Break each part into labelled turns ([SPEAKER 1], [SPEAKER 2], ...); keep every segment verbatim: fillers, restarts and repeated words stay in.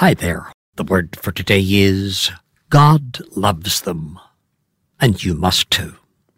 [SPEAKER 1] Hi there. The word for today is God loves them, and you must too.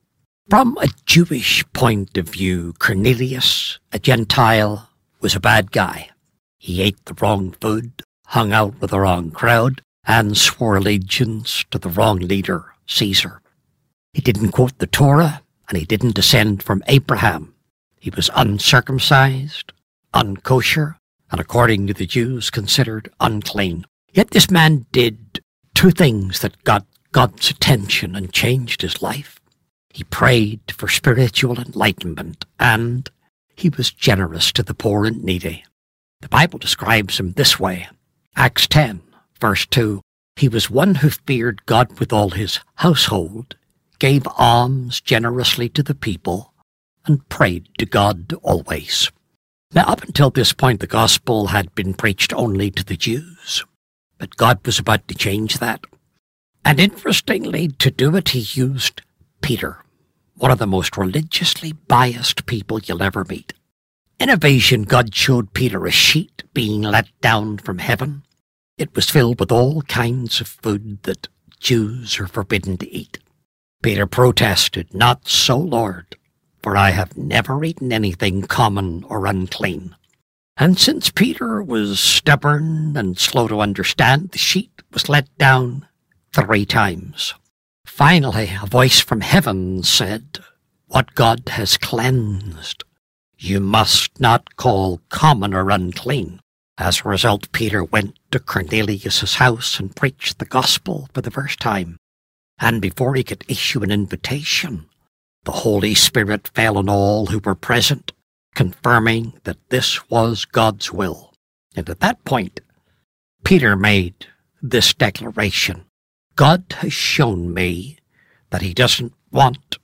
[SPEAKER 1] From a Jewish point of view, Cornelius, a Gentile, was a bad guy. He ate the wrong food, hung out with the wrong crowd, and swore allegiance to the wrong leader, Caesar. He didn't quote the Torah, and he didn't descend from Abraham. He was uncircumcised, unkosher, and according to the Jews, considered unclean. Yet this man did two things that got God's attention and changed his life. He prayed for spiritual enlightenment, and he was generous to the poor and needy. The Bible describes him this way. Acts ten, verse two, he was one who feared God with all his household, gave alms generously to the people, and prayed to God always. Now, up until this point, the gospel had been preached only to the Jews, but God was about to change that. And interestingly, to do it, he used Peter, one of the most religiously biased people you'll ever meet. In a vision, God showed Peter a sheet being let down from heaven. It was filled with all kinds of food that Jews are forbidden to eat. Peter protested, "Not so, Lord, for I have never eaten anything common or unclean." And since Peter was stubborn and slow to understand, the sheet was let down three times. Finally, a voice from heaven said, "What God has cleansed, you must not call common or unclean." As a result, Peter went to Cornelius' house and preached the gospel for the first time. And before he could issue an invitation, the Holy Spirit fell on all who were present, confirming that this was God's will. And at that point, Peter made this declaration: God has shown me that he doesn't want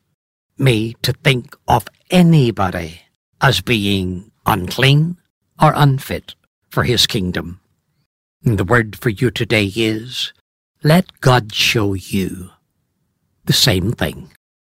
[SPEAKER 1] me to think of anybody as being unclean or unfit for his kingdom. And the word for you today is, let God show you the same thing.